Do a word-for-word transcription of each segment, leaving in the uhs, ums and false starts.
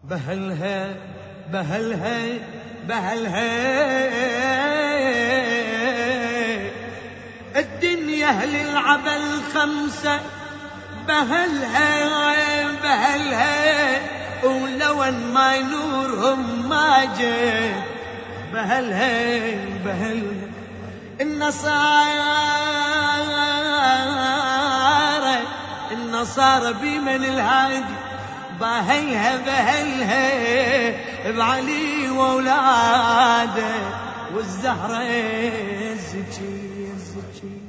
بهلها بهلها بهلها الدنيا أهل العبل خمسة بهلها بهلها ولو ان ما ينورهم ما جاء بهلها بهلها النصارى النصارى بمن الهادي بهلها بهلها بعلي واولاده والزهره الزكي الزكي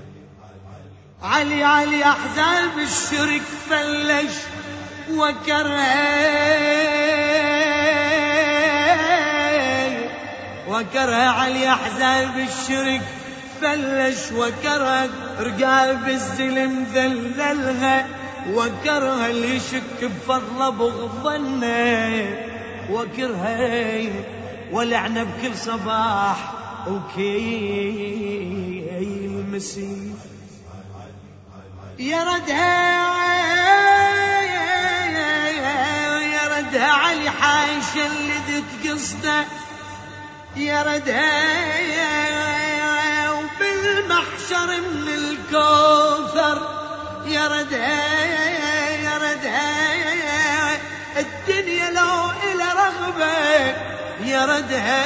علي علي احزاب الشرك فلش وكره وكره علي احزاب الشرك فلش وكره رقاب الزلم ذللها وكره اللي يشك بفضله بغضنه وكره ولعنه بكل صباح وكيل مسيح يردها يردها علي حاشا اللي تقصده يردها وبالمحشر من الكوثر يردها يردها الدنيا لو إلى رغبة يردها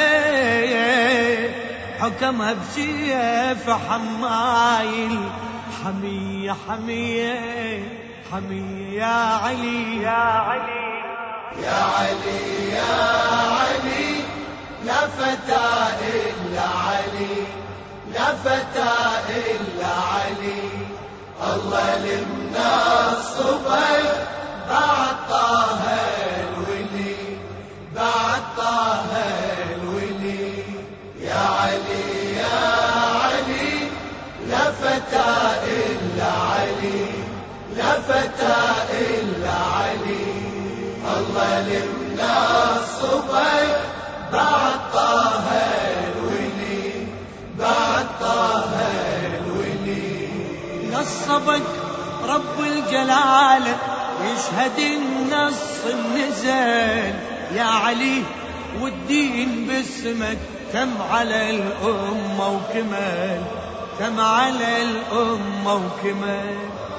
حكمها بسيف حمايل حمية حمية حمية يا علي يا علي يا علي يا علي لا فتى إلا علي لا فتى إلا علي الله لمنا الصبر بعد طه الولي بعد طه الولي يا علي يا علي لا فتى إلا علي لا فتى إلا علي الله لمنا الصبر بعد طه الولي بعد طه الولي نصبك رب الجلالة يشهد النص النزل يا علي والدين باسمك تم على الأمة وكمل تم على الأمة وكمل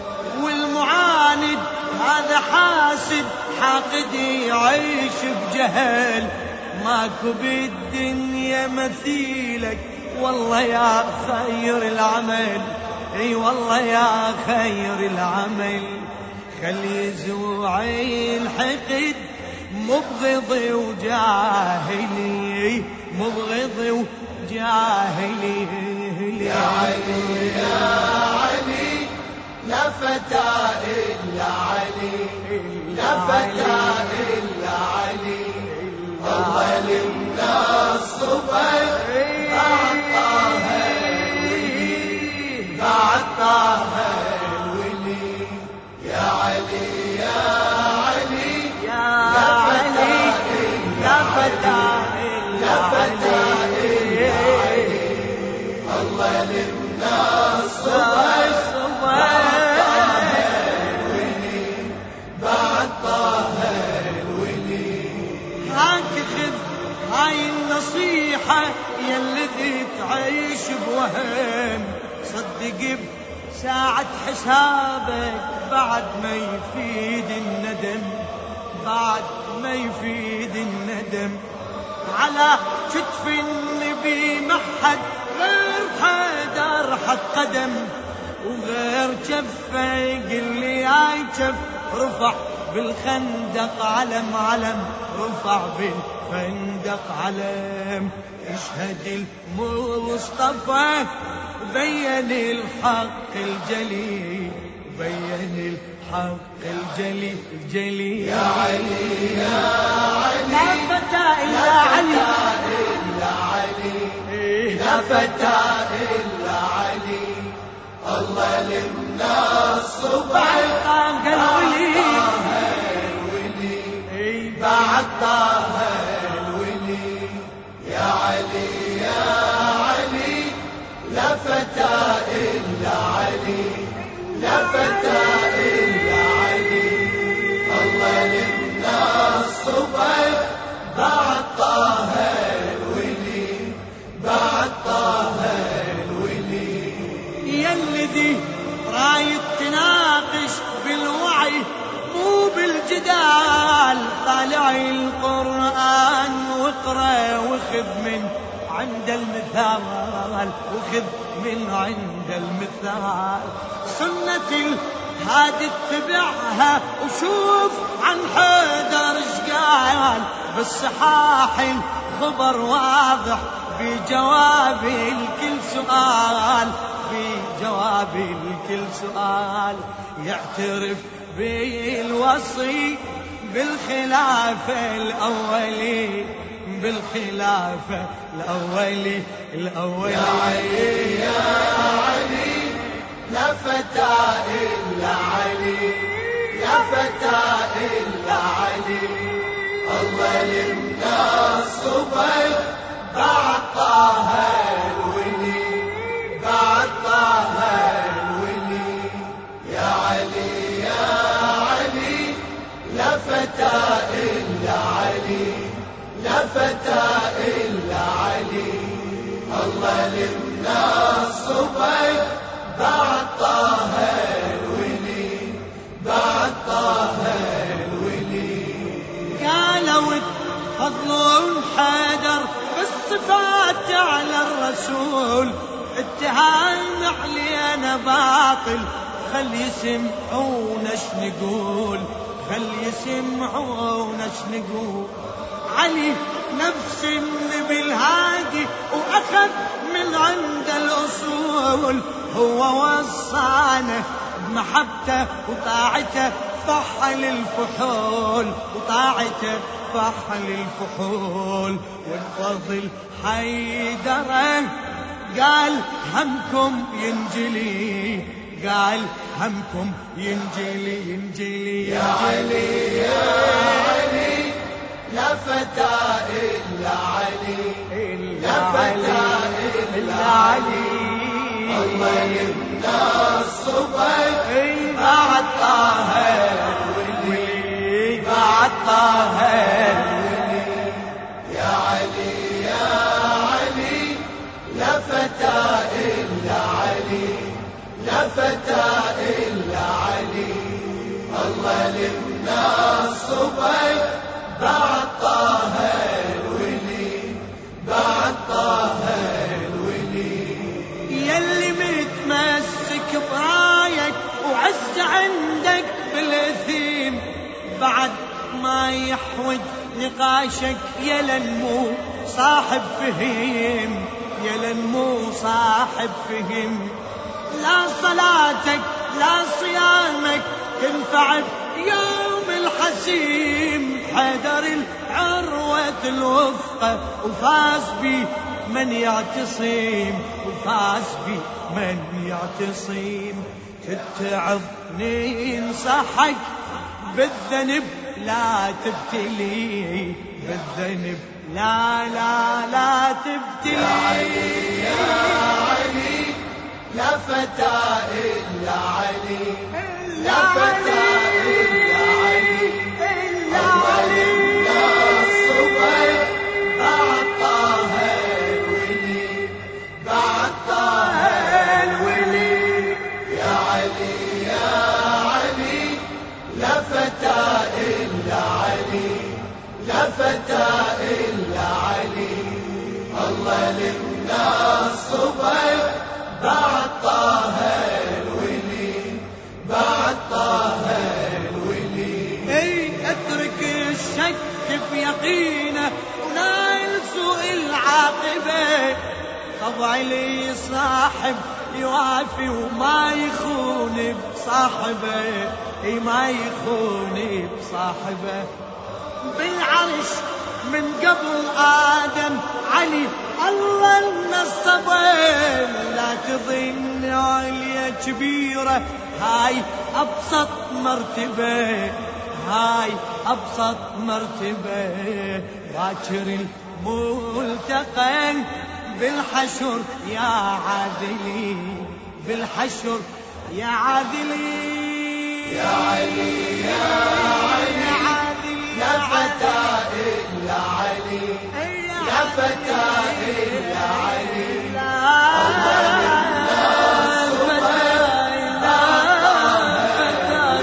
والمعاند هذا حاسد حاقد يعيش بجهل ماكو بالدنيا مثيلك والله يا خير العمل اي والله يا خير العمل خلي يزوعي الحقد مبغضي وجاهلي مبغضي وجاهلي يا علي يا علي لا فتى إلا علي لا فتى إلا علي الله لمنا الصبر بعد طه الولي بعد طه الولي يا علي يا علي يا علي يا فتى لا فتى إلا علي الله لمنا الصبر هاي النصيحة يلي تعيش بوهم صدق بساعة حسابك بعد ما يفيد الندم بعد ما يفيد الندم على كتف النبي محد غير حدر حد قدم وغير كفه قل لي هاي كف رفع بالخندق علم علم رفع بالخندق علم يشهد المصطفى بين الحق الجلي بين الحق الجلي الجلي يا علي يا علي لا فتى إلا علي إلا علي لا فتى إلا علي الله لمنا الصبح بعد الولي بعد طه الولي يا علي يا علي لا فتى إلا علي لا فتى إلا علي الله لمنا الصبح فقرة وخذ من عند المثال، وخذ من عند المثال. سنة الهادي اتبعها وشوف عن حيدر ايش قال، بالصحاح الخبر واضح بجواب الكل سؤال، بجواب الكل سؤال. يعترف بالوصي بالخلافة الأولي، بالخلافة الأولي الأولي. يا علي يا علي لا فتى إلا علي، لا فتى إلا علي. الله للناس صبر بعد طه الولي، بعد طه الولي. يا علي يا علي لا فتى إلا علي، لا فتى إلا علي. الله للناس صبر بعد طه الولي، بعد طه الولي. قالوا تفضلون حيدر بالصفات على الرسول، اتهام علينا باطل، خل يسمعون اش نقول، خل يسمعون اش نقول. علي نفس النبي الهادي واخذ من عند الاصول، هو وصانا بمحبته وطاعته فحل الفحول، وطاعته فحل الفحول. والفضل حيدر قال همكم ينجلي، قال همكم ينجلي ينجلي. يا علي يا علي لا فتى إلا علي، لا فتى إلا علي. الله للناس صبر بعد طه الولي، بعد طه الولي. يا علي يا علي لا فتى إلا علي، لا فتى إلا علي. الله للناس صبر بعد طه الولي، بعد طه الولي. يلي متمسك برايك وعز عندك بالاثيم، بعد ما يحوج نقاشك يا لنمو صاحب فهم، يا لنمو صاحب فهم. لا صلاتك لا صيامك تنفع يوم الحسيم، حيدر العروة الوفقة وفاز بي من يعتصم، وفاز بي من يعتصم. تتعظني انصحك بالذنب لا تبتلي، بالذنب لا لا لا تبتلي. يا علي يا علي لا فتى إلا علي، لا فتى إلا علي. الله للناس صبر بعد طه الولي، بعد طه الولي. يا علي يا علي لا فتى إلا علي، لا فتى إلا علي. الله للناس صبر بعد طه الولي، بعد طه الولي. اي اترك الشك بيقينه ونايل سوء العاقبه، طبع لي صاحب يوافي وما يخون بصاحبه، اي ما يخون بصاحبه. بالعرش من قبل آدم علي الله النصبين، لا تظن عليا كبيرة هاي أبسط مرتبة، هاي أبسط مرتبة. باكر الملتقى بالحشر يا عادلي، بالحشر يا عادلي. يا علي يا علي لا فتى إلا علي، لا فتى إلا علي. الله للناس صبر بعد طه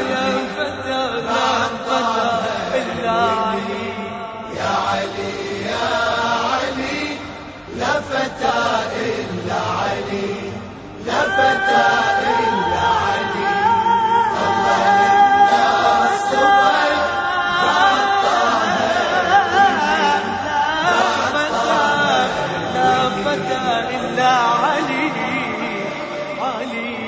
الولي، بعد طه الولي. يا علي يا علي